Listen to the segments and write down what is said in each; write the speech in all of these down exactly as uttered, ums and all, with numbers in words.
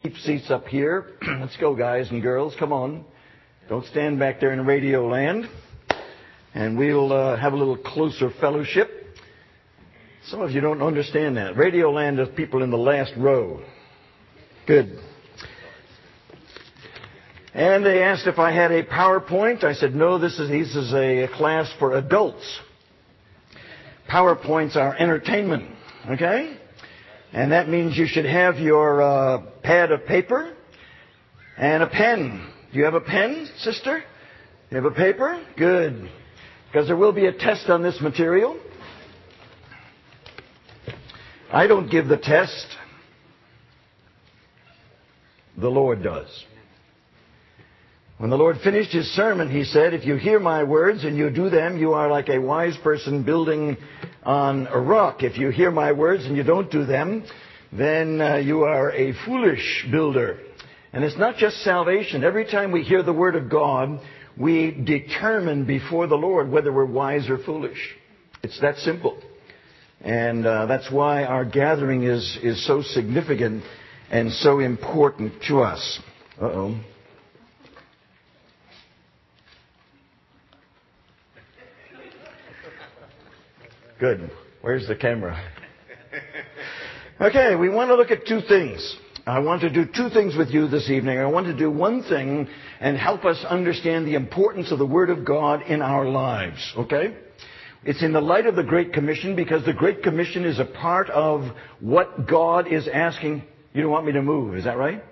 Keep seats up here. Let's go, guys and girls. Come on. Don't stand back there in radio land. And we'll uh, have a little closer fellowship. Some of you don't understand that. Radio land is people in the last row. Good. And they asked if I had a PowerPoint. I said, no, this is, this is a class for adults. PowerPoints are entertainment. Okay? And that means you should have your uh, pad of paper and a pen. Do you have a pen, sister? You have a paper? Good. Because there will be a test on this material. I don't give the test. The Lord does. When the Lord finished His sermon, He said, if you hear my words and you do them, you are like a wise person building on a rock. If you hear my words and you don't do them, then uh, you are a foolish builder. And it's not just salvation. Every time we hear the word of God, we determine before the Lord whether we're wise or foolish. It's that simple. And uh, that's why our gathering is, is so significant and so important to us. Uh-oh. Good. Where's the camera? Okay, we want to look at two things. I want to do two things with you this evening. I want to do one thing and help us understand the importance of the Word of God in our lives. Okay? It's in the light of the Great Commission, because the Great Commission is a part of what God is asking. You don't want me to move, is that right?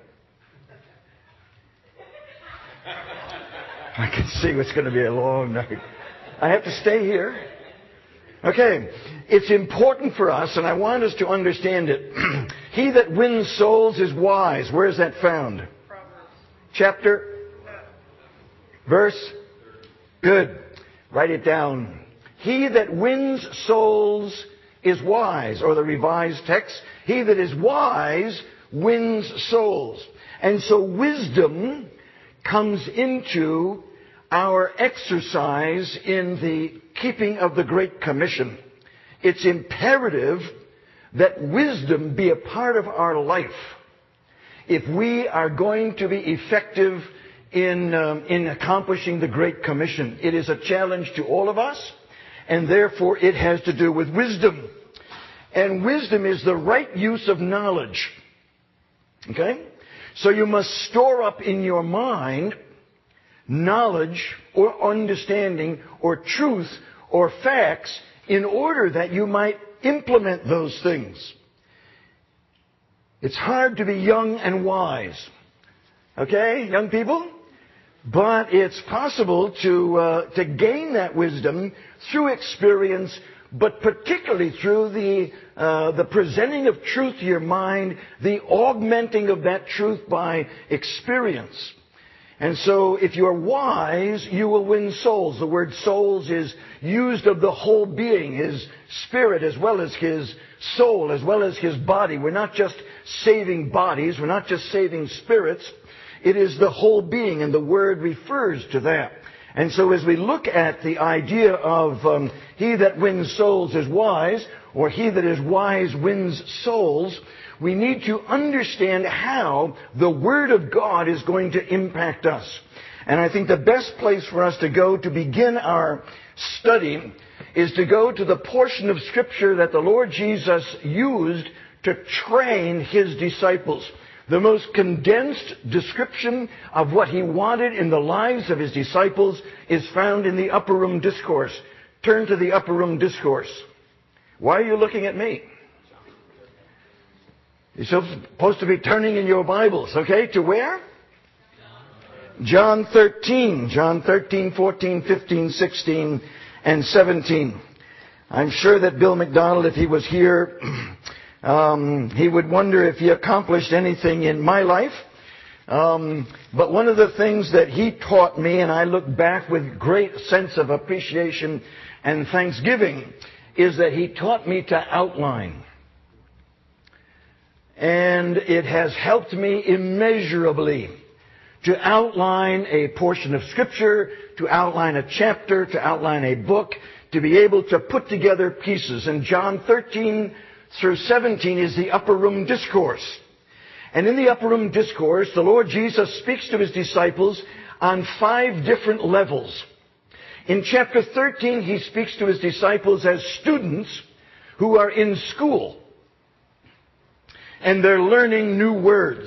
I can see it's going to be a long night. I have to stay here. Okay, it's important for us, and I want us to understand it. He that wins souls is wise. Where is that found? Proverbs. Chapter? Verse? Good. Write it down. He that wins souls is wise, or the revised text, he that is wise wins souls. And so wisdom comes into our exercise in the keeping of the Great Commission. It's imperative that wisdom be a part of our life if we are going to be effective in, um, in accomplishing the Great Commission. It is a challenge to all of us, and therefore it has to do with wisdom. And wisdom is the right use of knowledge. Okay? So you must store up in your mind knowledge or understanding or truth or facts in order that you might implement those things. It's hard to be young and wise. Okay, young people? But it's possible to uh, to gain that wisdom through experience, but particularly through the uh, the presenting of truth to your mind, the augmenting of that truth by experience. And so if you're wise, you will win souls. The word souls is used of the whole being, his spirit as well as his soul, as well as his body. We're not just saving bodies. We're not just saving spirits. It is the whole being, and the word refers to that. And so as we look at the idea of um, he that wins souls is wise, or he that is wise wins souls, we need to understand how the Word of God is going to impact us. And I think the best place for us to go to begin our study is to go to the portion of Scripture that the Lord Jesus used to train His disciples. The most condensed description of what He wanted in the lives of His disciples is found in the Upper Room Discourse. Turn to the Upper Room Discourse. Why are you looking at me? You're supposed to be turning in your Bibles, okay? To where? John thirteen. John thirteen, fourteen, fifteen, sixteen, and seventeen. I'm sure that Bill McDonald, if he was here, um, he would wonder if he accomplished anything in my life. Um, but one of the things that he taught me, and I look back with great sense of appreciation and thanksgiving, is that he taught me to outline. And it has helped me immeasurably to outline a portion of Scripture, to outline a chapter, to outline a book, to be able to put together pieces. And John thirteen through seventeen is the Upper Room Discourse. And in the upper room discourse, the Lord Jesus speaks to his disciples on five different levels. In chapter thirteen, he speaks to his disciples as students who are in school. And they're learning new words.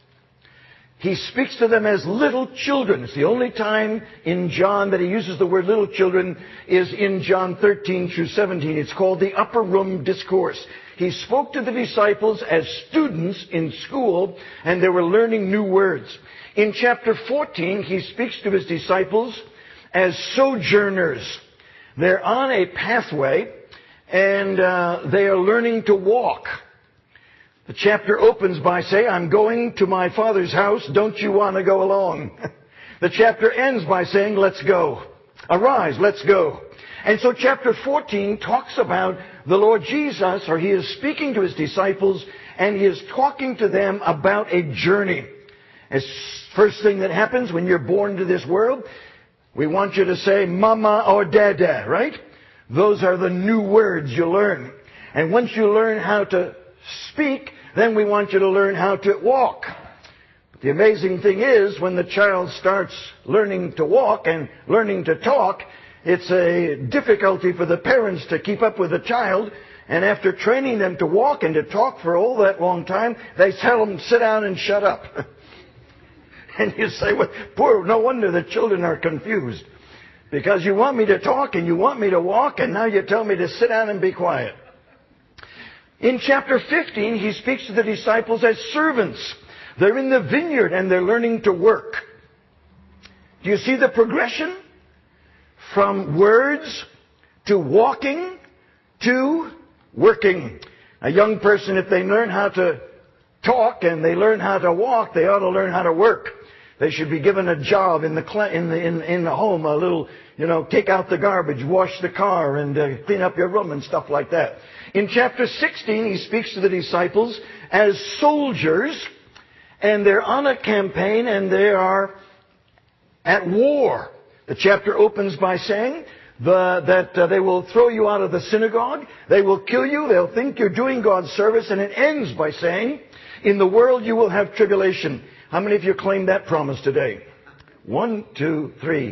He speaks to them as little children. It's the only time in John that he uses the word little children is in John thirteen through seventeen. It's called the upper room discourse. He spoke to the disciples as students in school, and they were learning new words. In chapter fourteen, he speaks to his disciples as sojourners. They're on a pathway, and uh, they are learning to walk. The chapter opens by saying, I'm going to my Father's house, don't you want to go along? The chapter ends by saying, let's go. Arise, let's go. And so chapter fourteen talks about the Lord Jesus, or he is speaking to his disciples, and he is talking to them about a journey. As first thing that happens when you're born into this world, we want you to say mama or dada, right? Those are the new words you learn. And once you learn how to speak, then we want you to learn how to walk. But the amazing thing is, when the child starts learning to walk and learning to talk, it's a difficulty for the parents to keep up with the child. And after training them to walk and to talk for all that long time, they tell them, sit down and shut up. And you say, well, poor, no wonder the children are confused. Because you want me to talk and you want me to walk, and now you tell me to sit down and be quiet. In chapter fifteen, he speaks to the disciples as servants. They're in the vineyard and they're learning to work. Do you see the progression? From words to walking to working. A young person, if they learn how to talk and they learn how to walk, they ought to learn how to work. They should be given a job in the in the in, in the home, a little, you know, take out the garbage, wash the car, and uh, clean up your room and stuff like that. In chapter sixteen, he speaks to the disciples as soldiers, and they're on a campaign and they are at war. The chapter opens by saying the, that uh, they will throw you out of the synagogue, they will kill you, they'll think you're doing God's service, and it ends by saying, in the world you will have tribulation. How many of you claim that promise today? One, two, three.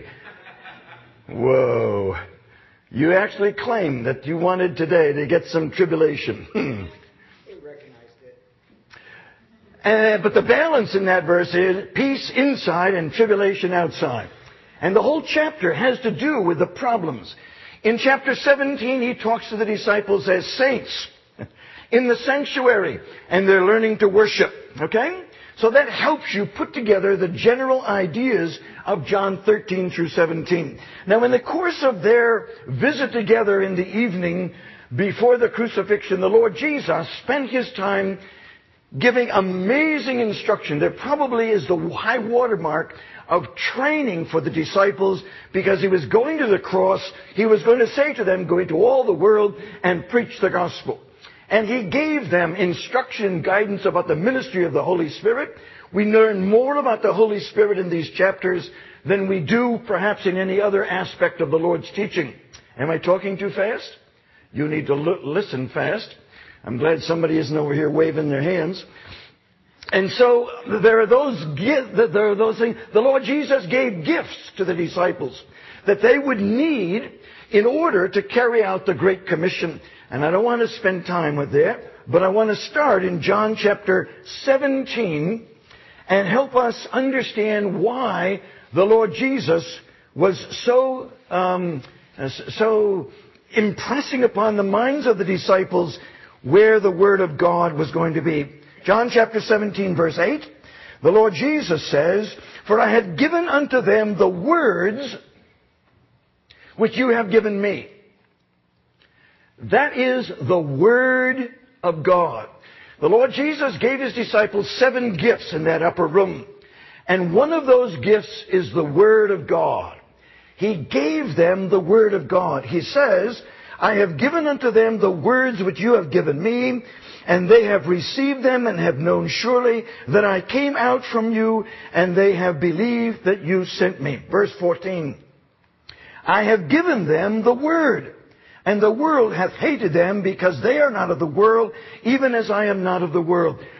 Whoa. You actually claim that you wanted today to get some tribulation. They recognized it. Uh, but the balance in that verse is peace inside and tribulation outside. And the whole chapter has to do with the problems. In chapter seventeen, he talks to the disciples as saints in the sanctuary, and they're learning to worship. Okay? So that helps you put together the general ideas of John thirteen through seventeen. Now, in the course of their visit together in the evening before the crucifixion, the Lord Jesus spent his time giving amazing instruction. There probably is the high watermark of training for the disciples, because he was going to the cross. He was going to say to them, go into all the world and preach the gospel. And he gave them instruction and guidance about the ministry of the Holy Spirit. We learn more about the Holy Spirit in these chapters than we do perhaps in any other aspect of the Lord's teaching. Am I talking too fast? You need to l- listen fast. I'm glad somebody isn't over here waving their hands. And so there are those there are those things. The Lord Jesus gave gifts to the disciples that they would need in order to carry out the Great Commission. And I don't want to spend time with that, but I want to start in John chapter seventeen and help us understand why the Lord Jesus was so um, so impressing upon the minds of the disciples where the Word of God was going to be. John chapter seventeen, verse eight, the Lord Jesus says, for I have given unto them the words which you have given me. That is the Word of God. The Lord Jesus gave his disciples seven gifts in that upper room. And one of those gifts is the Word of God. He gave them the Word of God. He says, I have given unto them the words which you have given me, and they have received them and have known surely that I came out from you, and they have believed that you sent me. Verse fourteen. I have given them the word, and the world hath hated them, because they are not of the world, even as I am not of the world.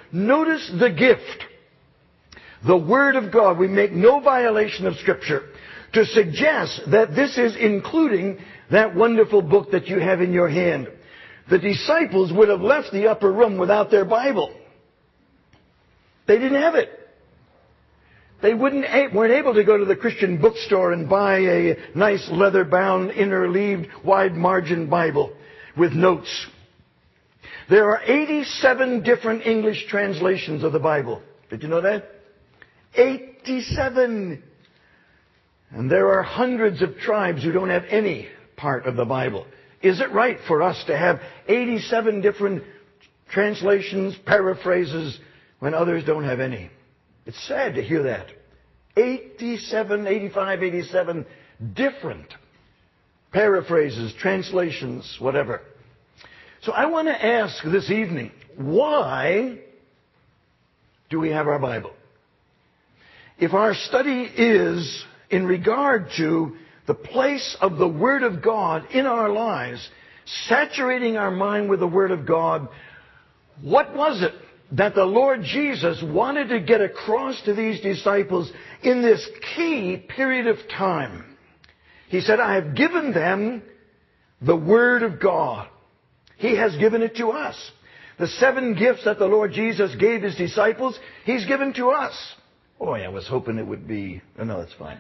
Notice the gift. The Word of God. We make no violation of Scripture to suggest that this is including that wonderful book that you have in your hand. The disciples would have left the upper room without their Bible. They didn't have it. They wouldn't, weren't able to go to the Christian bookstore and buy a nice leather-bound, inner-leaved, wide-margin Bible with notes. There are eighty-seven different English translations of the Bible. Did you know that? eighty-seven. And there are hundreds of tribes who don't have any part of the Bible. Is it right for us to have eighty-seven different translations, paraphrases, when others don't have any? It's sad to hear that. eighty-seven, eighty-five, eighty-seven different paraphrases, translations, whatever. So I want to ask this evening, why do we have our Bible? If our study is in regard to the place of the Word of God in our lives, saturating our mind with the Word of God, what was it that the Lord Jesus wanted to get across to these disciples in this key period of time? He said, I have given them the Word of God. He has given it to us. The seven gifts that the Lord Jesus gave His disciples, He's given to us. Boy, I was hoping it would be... Oh, no, it's fine.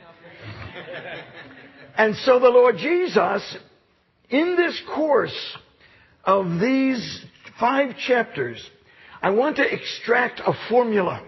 And so the Lord Jesus, in this course of these five chapters, I want to extract a formula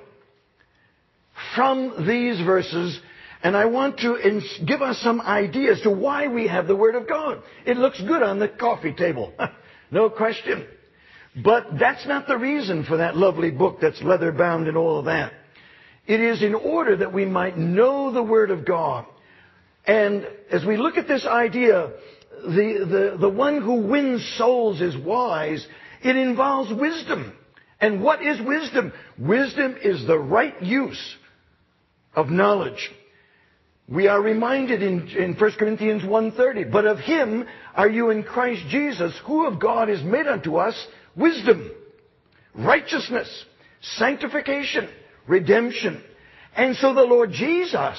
from these verses, and I want to ins- give us some ideas to why we have the Word of God. It looks good on the coffee table, no question. But that's not the reason for that lovely book that's leather-bound and all of that. It is in order that we might know the Word of God. And as we look at this idea, the, the, the one who wins souls is wise. It involves wisdom. And what is wisdom? Wisdom is the right use of knowledge. We are reminded in, in First Corinthians one thirty, but of Him are you in Christ Jesus, who of God is made unto us wisdom, righteousness, sanctification, redemption. And so the Lord Jesus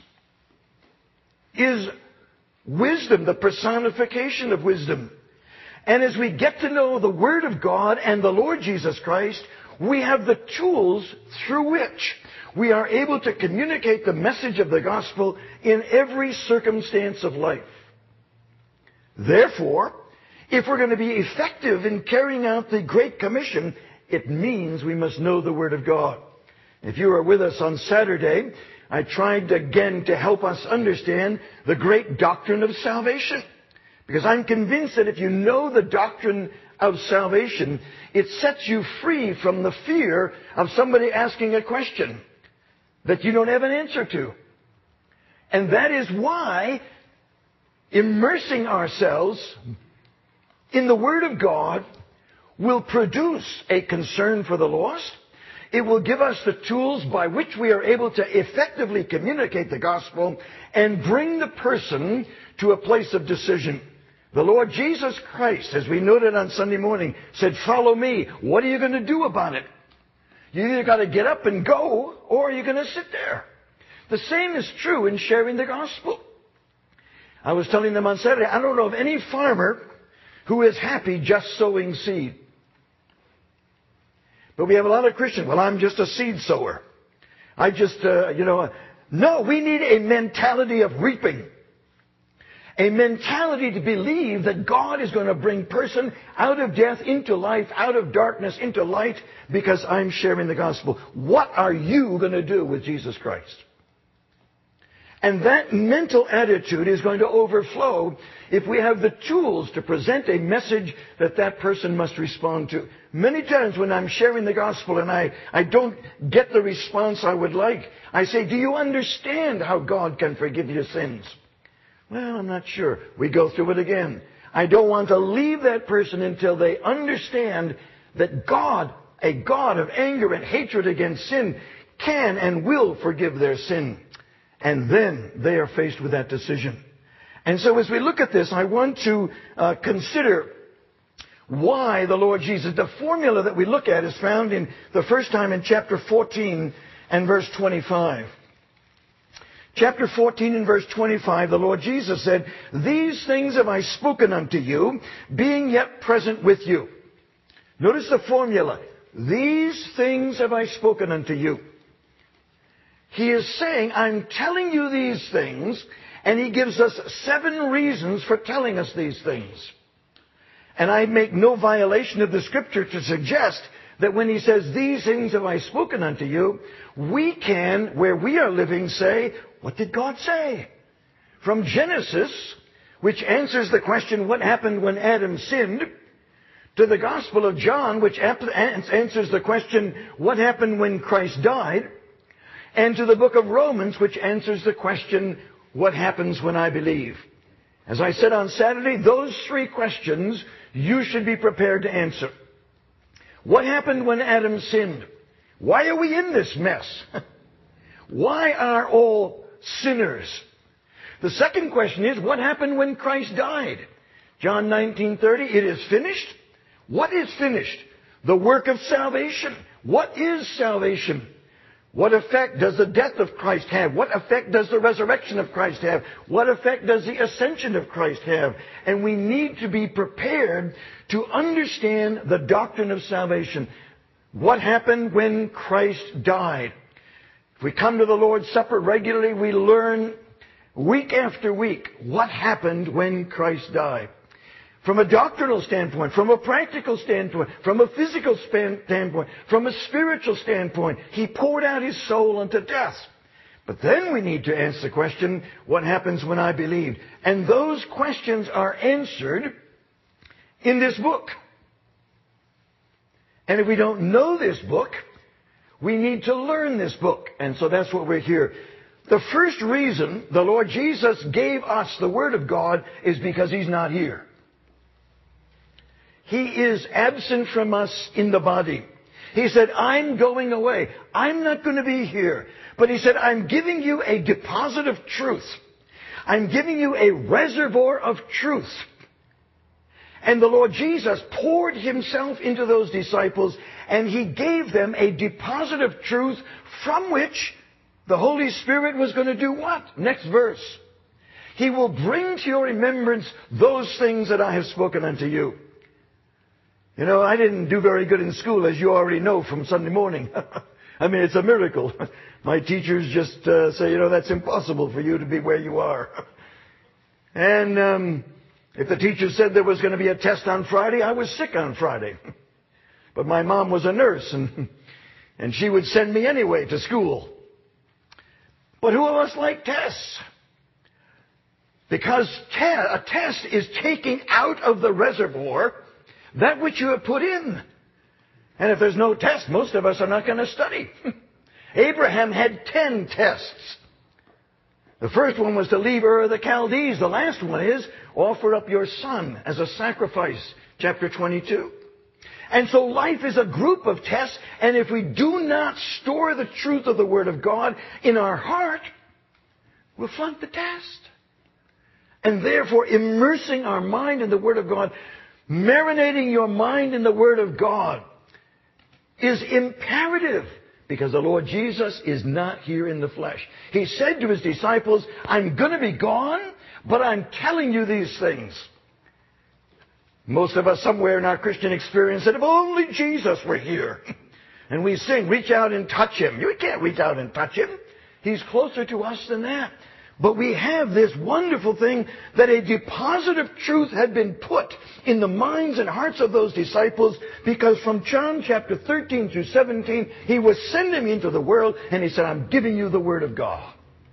is wisdom, the personification of wisdom. And as we get to know the Word of God and the Lord Jesus Christ, we have the tools through which we are able to communicate the message of the gospel in every circumstance of life. Therefore, if we're going to be effective in carrying out the Great Commission, it means we must know the Word of God. If you were with us on Saturday, I tried again to help us understand the great doctrine of salvation. Because I'm convinced that if you know the doctrine of salvation, it sets you free from the fear of somebody asking a question that you don't have an answer to. And that is why immersing ourselves in the Word of God will produce a concern for the lost. It will give us the tools by which we are able to effectively communicate the gospel and bring the person to a place of decision. The Lord Jesus Christ, as we noted on Sunday morning, said, follow me. What are you going to do about it? You either got to get up and go, or you're going to sit there. The same is true in sharing the gospel. I was telling them on Saturday, I don't know of any farmer who is happy just sowing seed. But we have a lot of Christians. Well, I'm just a seed sower. I just, uh, you know, no, we need a mentality of reaping. A mentality to believe that God is going to bring person out of death into life, out of darkness into light, because I'm sharing the gospel. What are you going to do with Jesus Christ? And that mental attitude is going to overflow if we have the tools to present a message that that person must respond to. Many times when I'm sharing the gospel and I, I don't get the response I would like, I say, do you understand how God can forgive your sins? Well, I'm not sure. We go through it again. I don't want to leave that person until they understand that God, a God of anger and hatred against sin, can and will forgive their sin. And then they are faced with that decision. And so as we look at this, I want to uh, consider why the Lord Jesus. The formula that we look at is found in the first time in chapter fourteen and verse twenty-five. Chapter fourteen and verse twenty-five, the Lord Jesus said, "These things have I spoken unto you, being yet present with you." Notice the formula. These things have I spoken unto you. He is saying, I'm telling you these things, and he gives us seven reasons for telling us these things. And I make no violation of the Scripture to suggest that when he says, these things have I spoken unto you, we can, where we are living, say, what did God say? From Genesis, which answers the question, what happened when Adam sinned, to the Gospel of John, which answers the question, what happened when Christ died, and to the book of Romans, which answers the question, what happens when I believe? As I said on Saturday, those three questions you should be prepared to answer. What happened when Adam sinned? Why are we in this mess? Why are all sinners? The second question is, what happened when Christ died? John nineteen thirty, it is finished. What is finished? The work of salvation. What is salvation? What effect does the death of Christ have? What effect does the resurrection of Christ have? What effect does the ascension of Christ have? And we need to be prepared to understand the doctrine of salvation. What happened when Christ died? If we come to the Lord's Supper regularly, we learn week after week what happened when Christ died. From a doctrinal standpoint, from a practical standpoint, from a physical standpoint, from a spiritual standpoint, he poured out his soul unto death. But then we need to answer the question, what happens when I believed? And those questions are answered in this book. And if we don't know this book, we need to learn this book. And so that's what we're here. The first reason the Lord Jesus gave us the Word of God is because he's not here. He is absent from us in the body. He said, I'm going away. I'm not going to be here. But he said, I'm giving you a deposit of truth. I'm giving you a reservoir of truth. And the Lord Jesus poured himself into those disciples, and he gave them a deposit of truth from which the Holy Spirit was going to do what? Next verse. He will bring to your remembrance those things that I have spoken unto you. You know, I didn't do very good in school, as you already know from Sunday morning. I mean, it's a miracle. My teachers just uh, say, you know, that's impossible for you to be where you are. And um, if the teacher said there was going to be a test on Friday, I was sick on Friday. But my mom was a nurse, and, and she would send me anyway to school. But who of us like tests? Because te- a test is taking out of the reservoir that which you have put in. And if there's no test, most of us are not going to study. Abraham had ten tests. The first one was to leave Ur of the Chaldees. The last one is, offer up your son as a sacrifice. Chapter twenty-two. And so life is a group of tests, and if we do not store the truth of the Word of God in our heart, we'll flunk the test. And therefore, immersing our mind in the Word of God, marinating your mind in the Word of God is imperative, because the Lord Jesus is not here in the flesh. He said to his disciples, I'm going to be gone, but I'm telling you these things. Most of us somewhere in our Christian experience said, if only Jesus were here. And we sing, reach out and touch him. You can't reach out and touch him. He's closer to us than that. But we have this wonderful thing that a deposit of truth had been put in the minds and hearts of those disciples, because from John chapter thirteen through seventeen, he was sending into the world, and he said, I'm giving you the Word of God.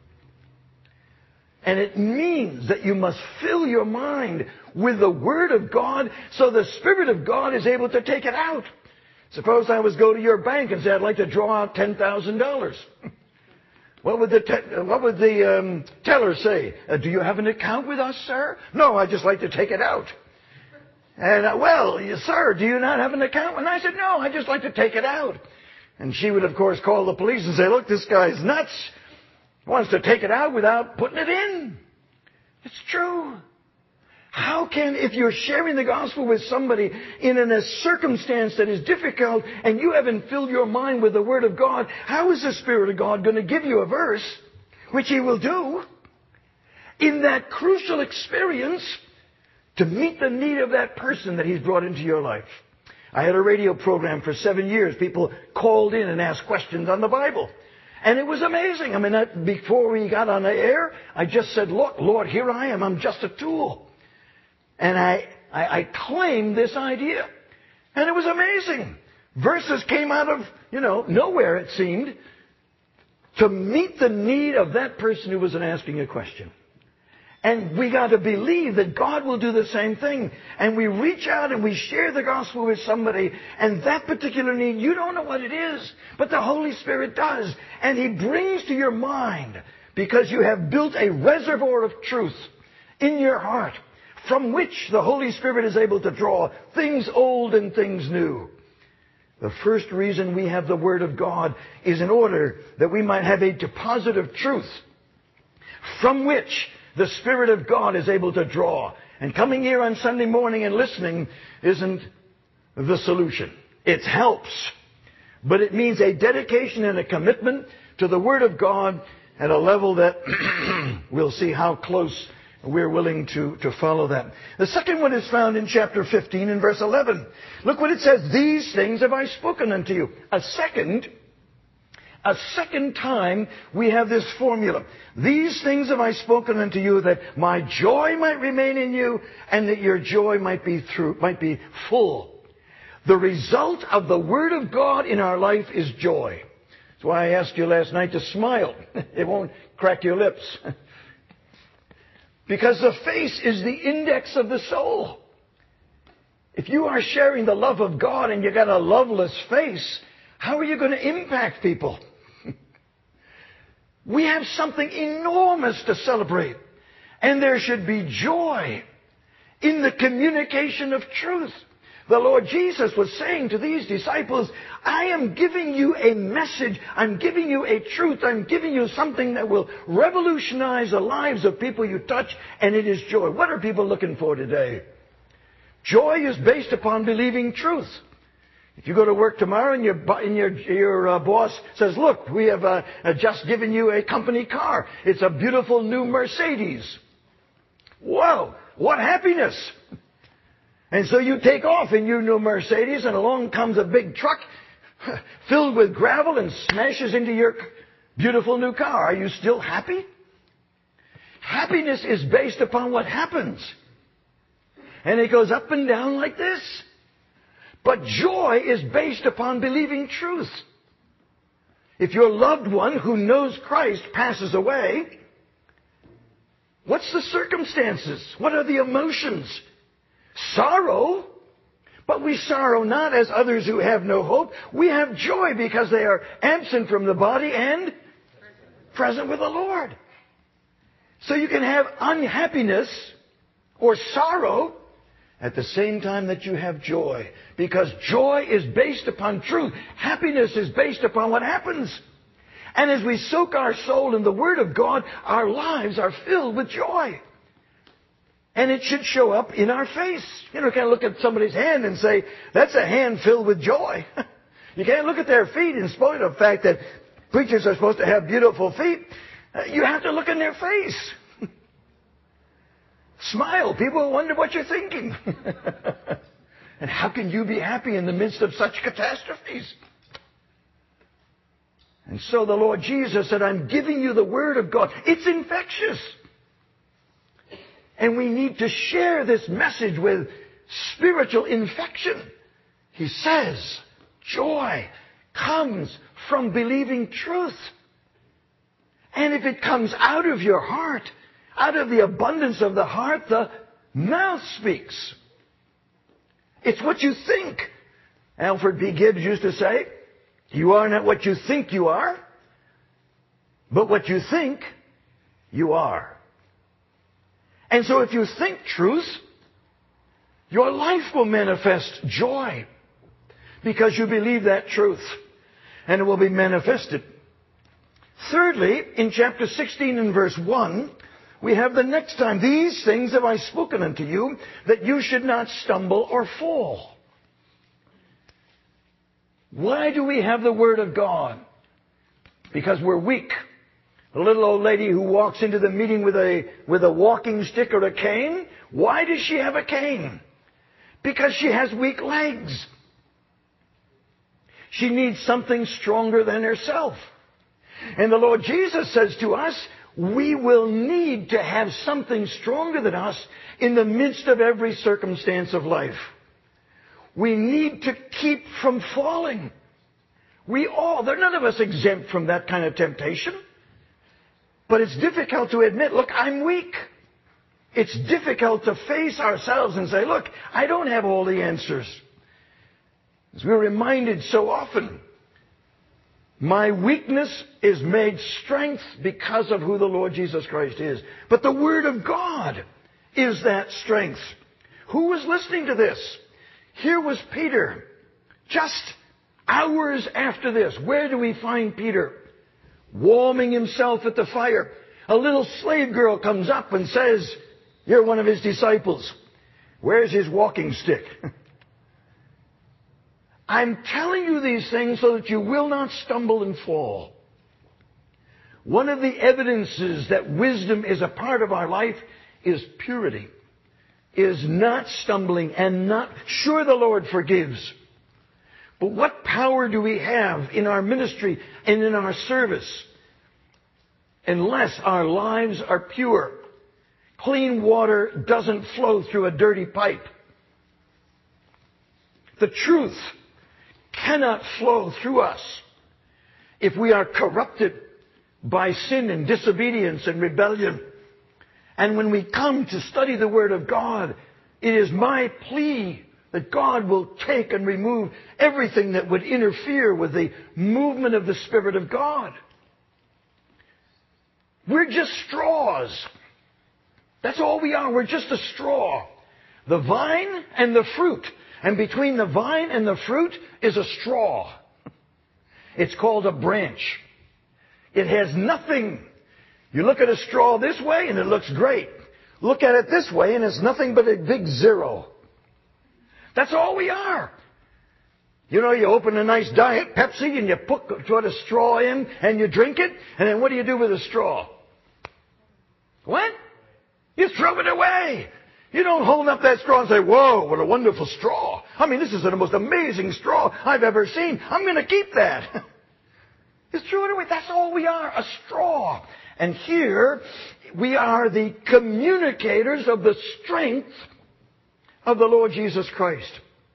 And it means that you must fill your mind with the Word of God so the Spirit of God is able to take it out. Suppose I was go to your bank and say, I'd like to draw out ten thousand dollars. What would the te- what would the um, teller say? Uh, do you have an account with us, sir? No, I'd just like to take it out. And, uh, well, you, sir, do you not have an account? And I said, no, I'd just like to take it out. And she would, of course, call the police and say, look, this guy's nuts. He wants to take it out without putting it in. It's true. How can, if you're sharing the gospel with somebody in a circumstance that is difficult and you haven't filled your mind with the Word of God, how is the Spirit of God going to give you a verse, which He will do, in that crucial experience to meet the need of that person that He's brought into your life? I had a radio program for seven years. People called in and asked questions on the Bible. And it was amazing. I mean, that, before we got on the air, I just said, look, Lord, here I am. I'm just a tool. And I, I, I claimed this idea. And it was amazing. Verses came out of, you know, nowhere, it seemed, to meet the need of that person who was asking a question. And we got to believe that God will do the same thing. And we reach out and we share the gospel with somebody, and that particular need, you don't know what it is, but the Holy Spirit does. And He brings to your mind, because you have built a reservoir of truth in your heart, from which the Holy Spirit is able to draw things old and things new. The first reason we have the Word of God is in order that we might have a deposit of truth from which the Spirit of God is able to draw. And coming here on Sunday morning and listening isn't the solution. It helps. But it means a dedication and a commitment to the Word of God at a level that we'll see how close we're willing to, to follow that. The second one is found in chapter fifteen and verse eleven. Look what it says. These things have I spoken unto you. A second, a second time we have this formula. These things have I spoken unto you, that my joy might remain in you, and that your joy might be through, might be full. The result of the Word of God in our life is joy. That's why I asked you last night to smile. It won't crack your lips. Because the face is the index of the soul. If you are sharing the love of God and you got a loveless face, how are you going to impact people? We have something enormous to celebrate. And there should be joy in the communication of truth. The Lord Jesus was saying to these disciples, I am giving you a message. I'm giving you a truth. I'm giving you something that will revolutionize the lives of people you touch, and it is joy. What are people looking for today? Joy is based upon believing truth. If you go to work tomorrow and your, and your, your uh, boss says, look, we have uh, just given you a company car. It's a beautiful new Mercedes. Whoa, what happiness! And so you take off in your new Mercedes, and along comes a big truck filled with gravel and smashes into your beautiful new car. Are you still happy? Happiness is based upon what happens. And it goes up and down like this. But joy is based upon believing truth. If your loved one who knows Christ passes away, what's the circumstances? What are the emotions? Sorrow, but we sorrow not as others who have no hope. We have joy because they are absent from the body and present with the Lord. So you can have unhappiness or sorrow at the same time that you have joy, because joy is based upon truth. Happiness is based upon what happens. And as we soak our soul in the Word of God, our lives are filled with joy. And it should show up in our face. You know, you can't look at somebody's hand and say, that's a hand filled with joy. You can't look at their feet in spite of the fact that preachers are supposed to have beautiful feet. You have to look in their face. Smile. People wonder what you're thinking. And how can you be happy in the midst of such catastrophes? And so the Lord Jesus said, I'm giving you the Word of God. It's infectious. And we need to share this message with spiritual infection. He says, joy comes from believing truth. And if it comes out of your heart, out of the abundance of the heart, the mouth speaks. It's what you think. Alfred P. Gibbs used to say, you are not what you think you are, but what you think you are. And so if you think truth, your life will manifest joy because you believe that truth, and it will be manifested. Thirdly, in chapter sixteen and verse one, we have the next time. These things have I spoken unto you, that you should not stumble or fall. Why do we have the Word of God? Because we're weak. The little old lady who walks into the meeting with a, with a walking stick or a cane, why does she have a cane? Because she has weak legs. She needs something stronger than herself. And the Lord Jesus says to us, we will need to have something stronger than us in the midst of every circumstance of life. We need to keep from falling. We all, there are none of us exempt from that kind of temptation. But it's difficult to admit, look, I'm weak. It's difficult to face ourselves and say, look, I don't have all the answers. As we're reminded so often, my weakness is made strength because of who the Lord Jesus Christ is. But the Word of God is that strength. Who was listening to this? Here was Peter. Just hours after this, where do we find Peter? Warming himself at the fire. A little slave girl comes up and says, you're one of his disciples. Where's his walking stick? I'm telling you these things so that you will not stumble and fall. One of the evidences that wisdom is a part of our life is purity, is not stumbling and not, sure, the Lord forgives. But what power do we have in our ministry and in our service unless our lives are pure? Clean water doesn't flow through a dirty pipe. The truth cannot flow through us if we are corrupted by sin and disobedience and rebellion. And when we come to study the Word of God, it is my plea that God will take and remove everything that would interfere with the movement of the Spirit of God. We're just straws. That's all we are. We're just a straw. The vine and the fruit. And between the vine and the fruit is a straw. It's called a branch. It has nothing. You look at a straw this way and it looks great. Look at it this way and it's nothing but a big zero. That's all we are. You know, you open a nice Diet Pepsi and you put, put a straw in and you drink it. And then what do you do with the straw? What? You throw it away. You don't hold up that straw and say, whoa, what a wonderful straw. I mean, this is the most amazing straw I've ever seen. I'm going to keep that. You throw it away. That's all we are, a straw. And here we are the communicators of the strength of the Lord Jesus Christ.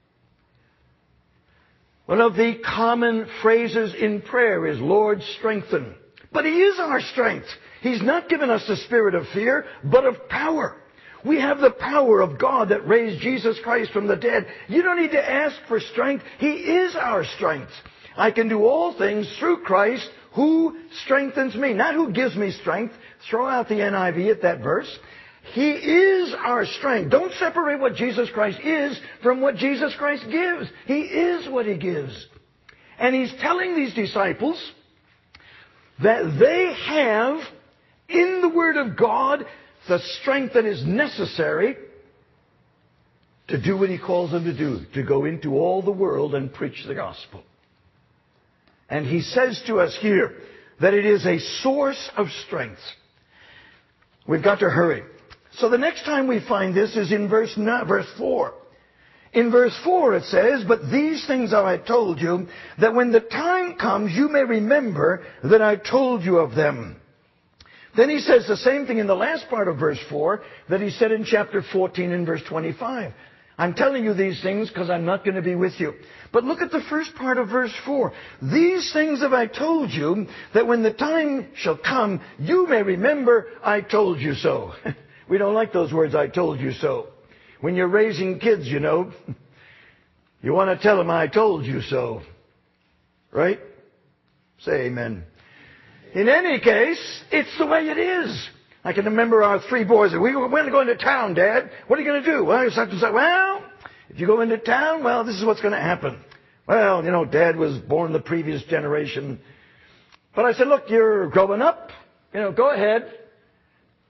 One of the common phrases in prayer is, Lord, strengthen. But He is our strength. He's not given us the spirit of fear, but of power. We have the power of God that raised Jesus Christ from the dead. You don't need to ask for strength. He is our strength. I can do all things through Christ who strengthens me. Not who gives me strength. Throw out the N I V at that verse. He is our strength. Don't separate what Jesus Christ is from what Jesus Christ gives. He is what He gives. And He's telling these disciples that they have in the Word of God the strength that is necessary to do what He calls them to do, to go into all the world and preach the gospel. And He says to us here that it is a source of strength. We've got to hurry. So the next time we find this is in verse verse four. In verse four it says, but these things have I told you, that when the time comes you may remember that I told you of them. Then He says the same thing in the last part of verse four that He said in chapter fourteen and verse twenty-five. I'm telling you these things because I'm not going to be with you. But look at the first part of verse four. These things have I told you, that when the time shall come, you may remember I told you so. We don't like those words, I told you so. When you're raising kids, you know, you want to tell them I told you so. Right? Say amen. In any case, it's the way it is. I can remember our three boys. We were going to go into town, Dad. What are you going to do? Well, you have to say, well, if you go into town, well, this is what's going to happen. Well, you know, Dad was born the previous generation. But I said, look, you're growing up. You know, go ahead.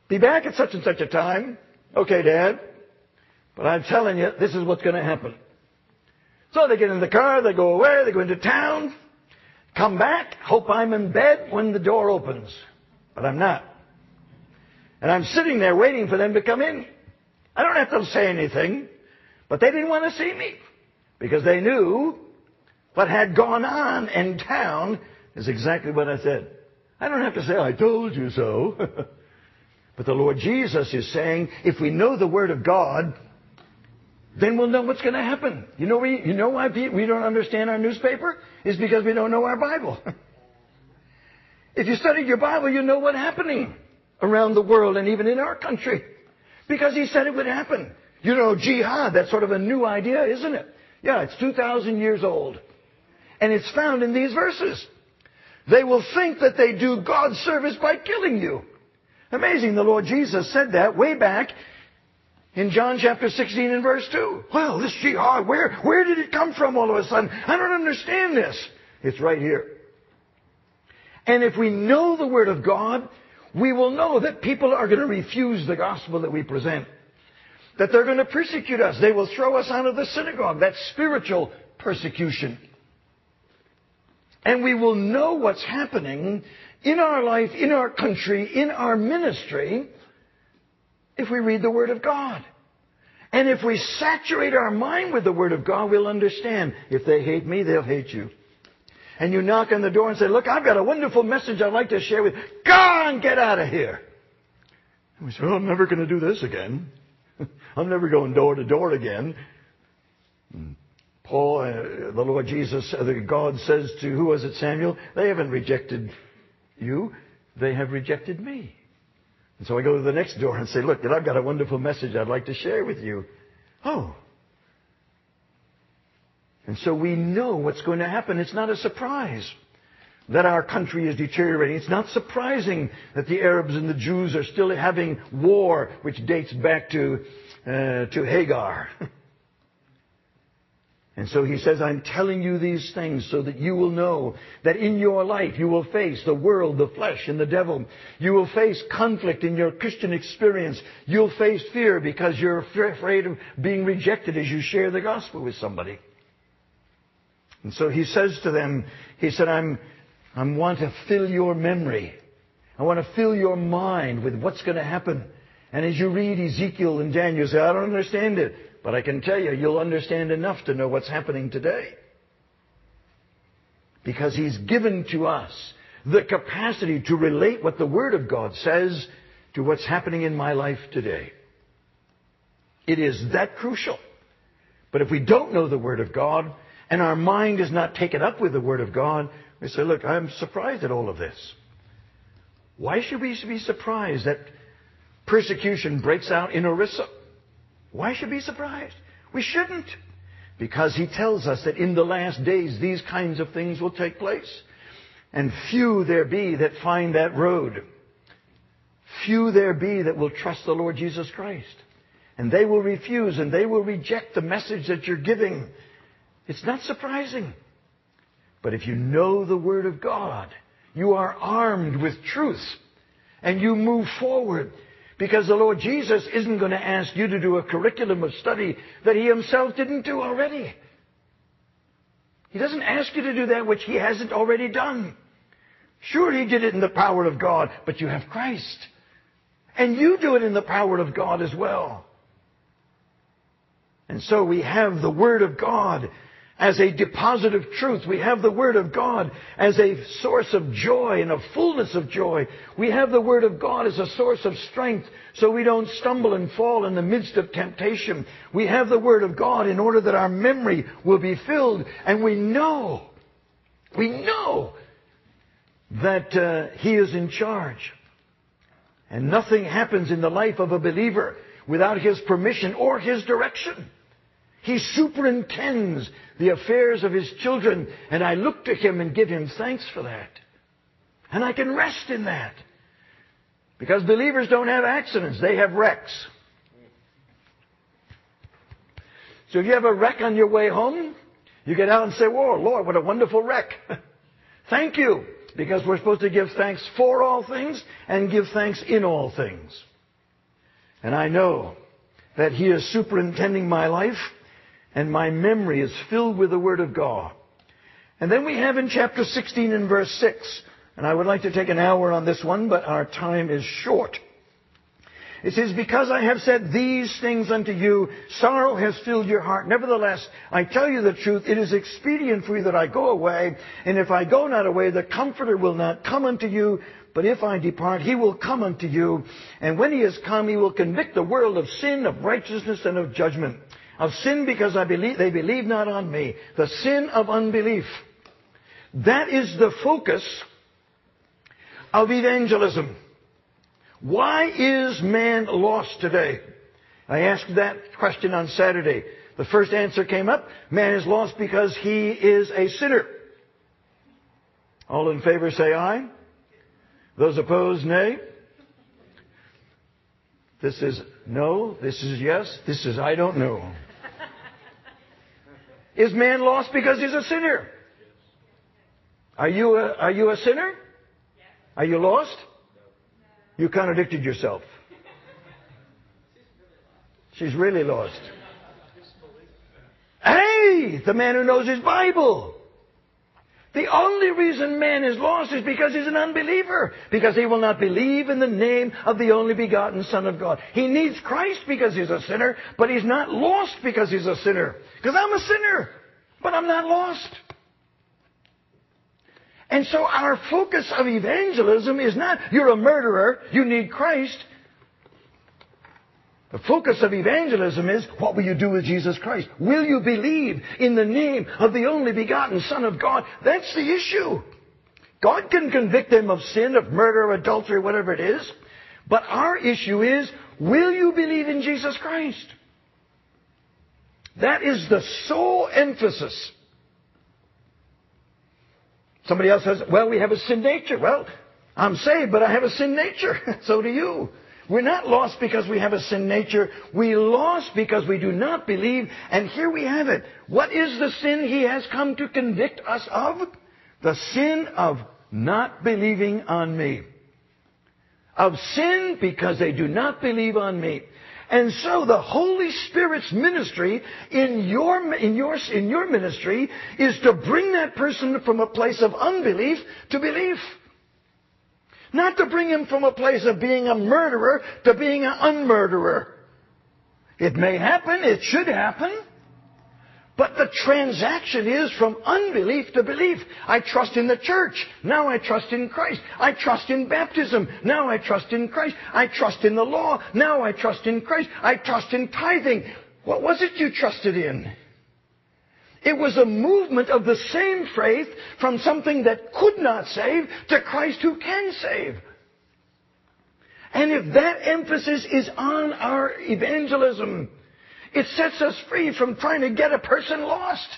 Be back at such and such a time. Okay, Dad. But I'm telling you, this is what's going to happen. So they get in the car, they go away, they go into town, come back, hope I'm in bed when the door opens. But I'm not. And I'm sitting there waiting for them to come in. I don't have to say anything, but they didn't want to see me because they knew what had gone on in town is exactly what I said. I don't have to say, I told you so. But the Lord Jesus is saying, if we know the Word of God, then we'll know what's going to happen. You know, we, you know why we don't understand our newspaper? It's because we don't know our Bible. If you studied your Bible, you know what's happening around the world and even in our country. Because He said it would happen. You know, jihad, that's sort of a new idea, isn't it? Yeah, it's two thousand years old. And it's found in these verses. They will think that they do God's service by killing you. Amazing, the Lord Jesus said that way back in John chapter sixteen and verse two. Well, this jihad, where, where did it come from all of a sudden? I don't understand this. It's right here. And if we know the Word of God, we will know that people are going to refuse the gospel that we present. That they're going to persecute us. They will throw us out of the synagogue. That's spiritual persecution. And we will know what's happening in our life, in our country, in our ministry, if we read the Word of God. And if we saturate our mind with the Word of God, we'll understand. If they hate me, they'll hate you. And you knock on the door and say, look, I've got a wonderful message I'd like to share with you. Go on, get out of here. And we say, oh, I'm never going to do this again. I'm never going door to door again. Paul, uh, the Lord Jesus, uh, God says to, who was it, Samuel? They haven't rejected you. They have rejected me. And so I go to the next door and say, look, I've got a wonderful message I'd like to share with you. Oh. And so we know what's going to happen. It's not a surprise that our country is deteriorating. It's not surprising that the Arabs and the Jews are still having war, which dates back to, uh, to Hagar. And so he says, I'm telling you these things so that you will know that in your life you will face the world, the flesh, and the devil. You will face conflict in your Christian experience. You'll face fear because you're afraid of being rejected as you share the gospel with somebody. And so he says to them, he said, I'm, I want to fill your memory. I want to fill your mind with what's going to happen. And as you read Ezekiel and Daniel, you say, I don't understand it. But I can tell you, you'll understand enough to know what's happening today. Because He's given to us the capacity to relate what the Word of God says to what's happening in my life today. It is that crucial. But if we don't know the Word of God, and our mind is not taken up with the Word of God, we say, look, I'm surprised at all of this. Why should we be surprised that persecution breaks out in Orissa? Why should we be surprised? We shouldn't. Because He tells us that in the last days these kinds of things will take place. And few there be that find that road. Few there be that will trust the Lord Jesus Christ. And they will refuse and they will reject the message that you're giving. It's not surprising. But if you know the Word of God, you are armed with truth. And you move forward. Because the Lord Jesus isn't going to ask you to do a curriculum of study that He Himself didn't do already. He doesn't ask you to do that which He hasn't already done. Sure, He did it in the power of God, but you have Christ. And you do it in the power of God as well. And so we have the Word of God as a deposit of truth. We have the Word of God as a source of joy and a fullness of joy. We have the Word of God as a source of strength so we don't stumble and fall in the midst of temptation. We have the Word of God in order that our memory will be filled. And we know, we know that uh, He is in charge. And nothing happens in the life of a believer without His permission or His direction. He superintends the affairs of His children, and I look to Him and give Him thanks for that. And I can rest in that. Because believers don't have accidents, they have wrecks. So if you have a wreck on your way home, you get out and say, whoa, Lord, what a wonderful wreck. Thank you. Because we're supposed to give thanks for all things and give thanks in all things. And I know that He is superintending my life, and my memory is filled with the Word of God. And then we have in chapter sixteen and verse six, and I would like to take an hour on this one, but our time is short. It says, because I have said these things unto you, sorrow has filled your heart. Nevertheless, I tell you the truth, it is expedient for you that I go away. And if I go not away, the Comforter will not come unto you. But if I depart, He will come unto you. And when He is come, He will convict the world of sin, of righteousness, and of judgment. Of sin, because I believe they believe not on me. The sin of unbelief. That is the focus of evangelism. Why is man lost today? I asked that question on Saturday. The first answer came up. Man is lost because he is a sinner. All in favor say aye. Those opposed, nay. This is no. This is yes. This is I don't know. Is man lost because he's a sinner? Are you a, are you a sinner? Are you lost? You contradicted yourself. She's really lost. Hey, the man who knows his Bible. The only reason man is lost is because he's an unbeliever. Because he will not believe in the name of the only begotten Son of God. He needs Christ because he's a sinner, but he's not lost because he's a sinner. Because I'm a sinner, but I'm not lost. And so our focus of evangelism is not, you're a murderer, you need Christ. The focus of evangelism is, what will you do with Jesus Christ? Will you believe in the name of the only begotten Son of God? That's the issue. God can convict them of sin, of murder, adultery, whatever it is. But our issue is, will you believe in Jesus Christ? That is the sole emphasis. Somebody else says, well, we have a sin nature. Well, I'm saved, but I have a sin nature. So do you. We're not lost because we have a sin nature. We're lost because we do not believe. And here we have it. What is the sin He has come to convict us of? The sin of not believing on me. Of sin because they do not believe on me. And so the Holy Spirit's ministry in your, in your, in your ministry is to bring that person from a place of unbelief to belief. Not to bring him from a place of being a murderer to being an unmurderer. It may happen, it should happen. But the transaction is from unbelief to belief. I trust in the church. Now I trust in Christ. I trust in baptism. Now I trust in Christ. I trust in the law. Now I trust in Christ. I trust in tithing. What was it you trusted in? It was a movement of the same faith from something that could not save to Christ who can save. And if that emphasis is on our evangelism, it sets us free from trying to get a person lost.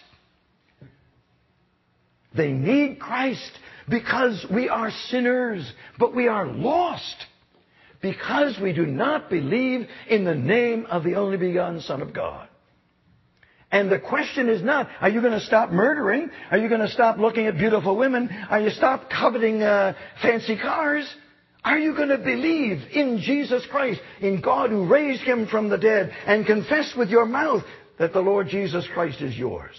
They need Christ because we are sinners, but we are lost because we do not believe in the name of the only begotten Son of God. And the question is not, are you going to stop murdering? Are you going to stop looking at beautiful women? Are you stop coveting uh, fancy cars? Are you going to believe in Jesus Christ, in God who raised Him from the dead, and confess with your mouth that the Lord Jesus Christ is yours?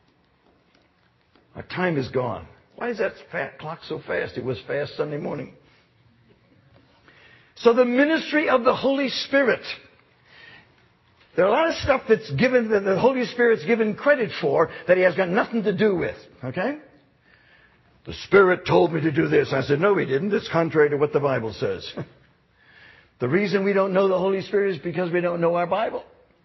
Our time is gone. Why is that fat clock so fast? It was fast Sunday morning. So the ministry of the Holy Spirit. There are a lot of stuff that's given, that the Holy Spirit's given credit for that He has got nothing to do with. Okay? The Spirit told me to do this. I said, no, He didn't. It's contrary to what the Bible says. The reason we don't know the Holy Spirit is because we don't know our Bible.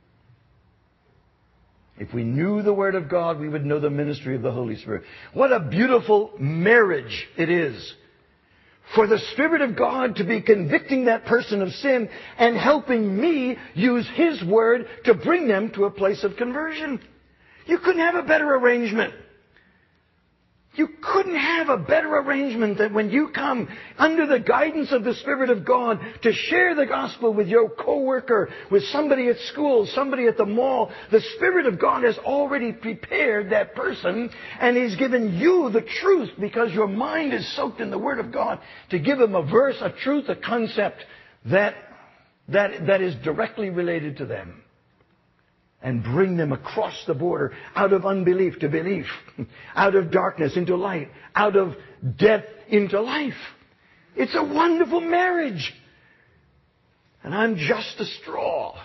If we knew the Word of God, we would know the ministry of the Holy Spirit. What a beautiful marriage it is for the Spirit of God to be convicting that person of sin and helping me use His Word to bring them to a place of conversion. You couldn't have a better arrangement. You couldn't have a better arrangement than when you come under the guidance of the Spirit of God to share the gospel with your coworker, with somebody at school, somebody at the mall. The Spirit of God has already prepared that person, and He's given you the truth because your mind is soaked in the Word of God to give him a verse, a truth, a concept that that, that is directly related to them and bring them across the border, out of unbelief to belief, out of darkness into light, out of death into life. It's a wonderful marriage. And I'm just a straw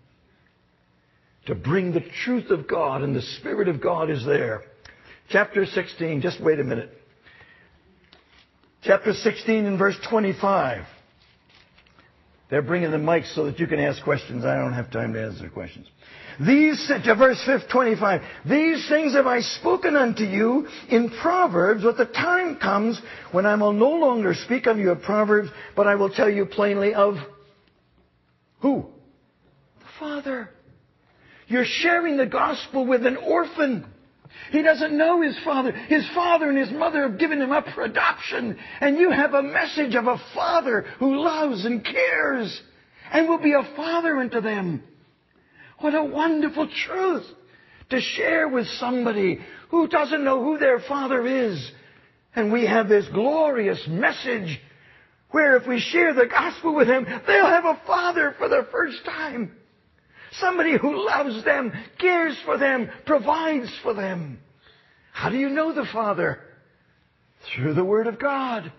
to bring the truth of God, and the Spirit of God is there. Chapter sixteen, just wait a minute. Chapter sixteen and verse twenty-five. They're bringing the mics so that you can ask questions. I don't have time to answer questions. These, verse twenty-five, these things have I spoken unto you in Proverbs, but the time comes when I will no longer speak unto you of Proverbs, but I will tell you plainly of who? The Father. You're sharing the gospel with an orphan. He doesn't know his father. His father and his mother have given him up for adoption. And you have a message of a father who loves and cares and will be a father unto them. What a wonderful truth to share with somebody who doesn't know who their father is. And we have this glorious message where if we share the gospel with them, they'll have a father for the first time. Somebody who loves them, cares for them, provides for them. How do you know the Father? Through the Word of God.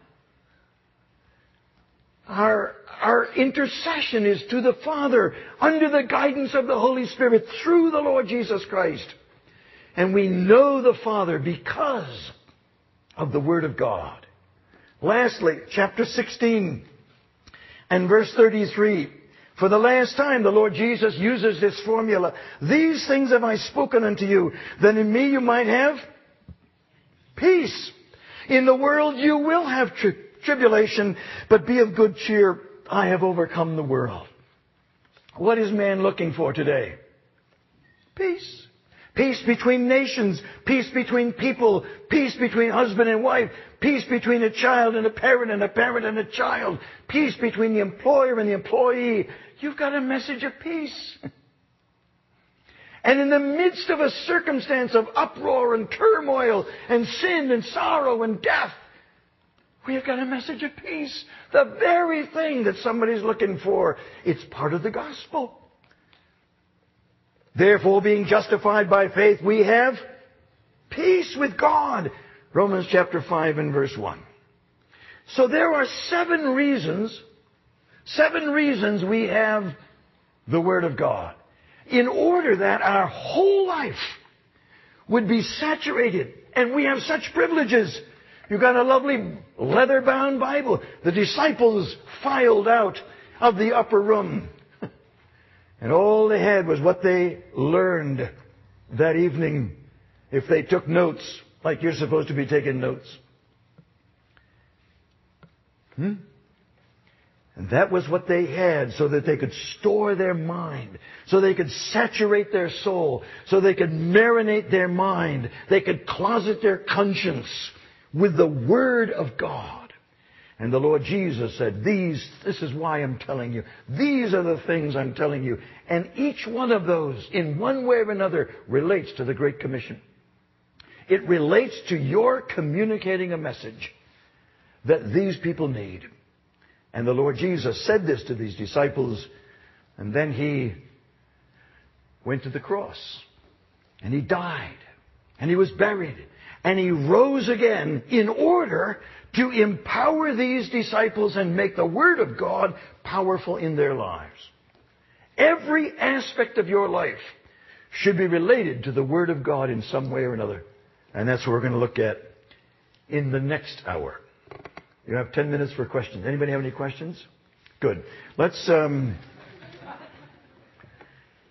Our, our intercession is to the Father under the guidance of the Holy Spirit through the Lord Jesus Christ. And we know the Father because of the Word of God. Lastly, chapter sixteen and verse thirty-three. For the last time, the Lord Jesus uses this formula. These things have I spoken unto you, that in me you might have peace. In the world you will have tri- tribulation, but be of good cheer. I have overcome the world. What is man looking for today? Peace. Peace between nations, peace between people, peace between husband and wife, peace between a child and a parent and a parent and a child, peace between the employer and the employee. You've got a message of peace. And in the midst of a circumstance of uproar and turmoil and sin and sorrow and death, we've got a message of peace. The very thing that somebody's looking for. It's part of the gospel. Therefore, being justified by faith, we have peace with God. Romans chapter five and verse one. So there are seven reasons, seven reasons we have the Word of God. In order that our whole life would be saturated. And we have such privileges. You've got a lovely leather-bound Bible. The disciples filed out of the upper room. And all they had was what they learned that evening, if they took notes, like you're supposed to be taking notes. Hmm? And that was what they had, so that they could store their mind, so they could saturate their soul, so they could marinate their mind, they could closet their conscience with the Word of God. And the Lord Jesus said, These, this is why I'm telling you. These are the things I'm telling you. And each one of those, in one way or another, relates to the Great Commission. It relates to your communicating a message that these people need. And the Lord Jesus said this to these disciples, and then He went to the cross. And He died. And He was buried. And He rose again in order to empower these disciples and make the Word of God powerful in their lives. Every aspect of your life should be related to the Word of God in some way or another. And that's what we're going to look at in the next hour. You have ten minutes for questions. Anybody have any questions? Good. Let's... Um